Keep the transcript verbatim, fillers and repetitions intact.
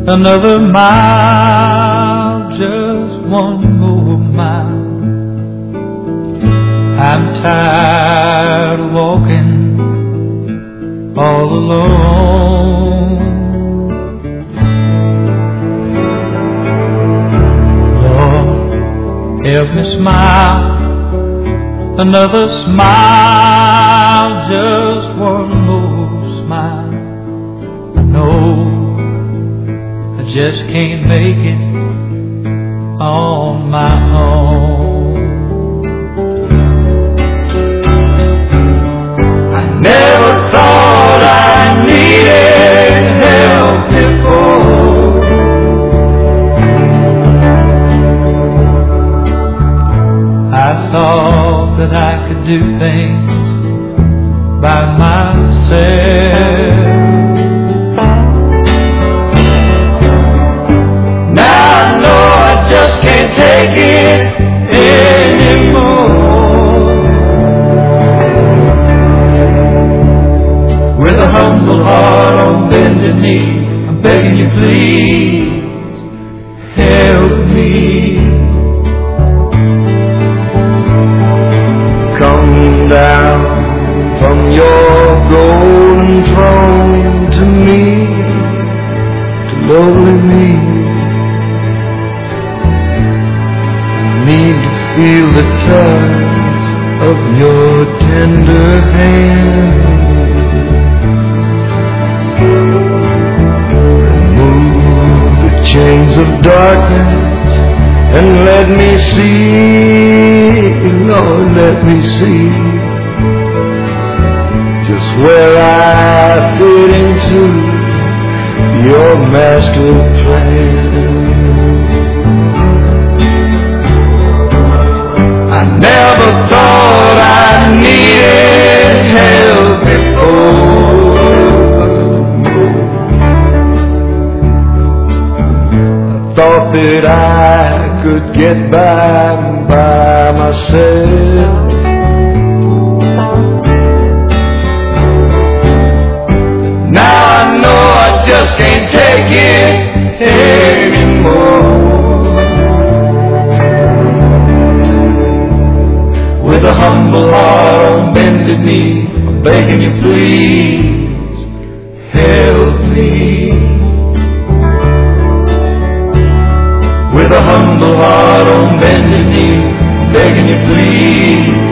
Another mile, just one more mile. I'm tired of walking all alone. Lord, help me smile, another smile, just one more smile. I know I just can't make it on my own. I never thought I needed help before. I thought that I could do things by myself. Now I know I just can't take it anymore. With a humble heart on bended knee, I'm begging you please help me. Come down from your golden throne to me, to lowly me. I need to feel the touch of your tender hand. Remove the chains of darkness and let me see, Lord, let me see just where I fit into your master plan. I never thought I needed help before. I thought that I could get by by myself. Now I know I just can't take it anymore. With a humble heart on bended knee, I'm begging you please help me. With a humble heart on bended knee, begging you please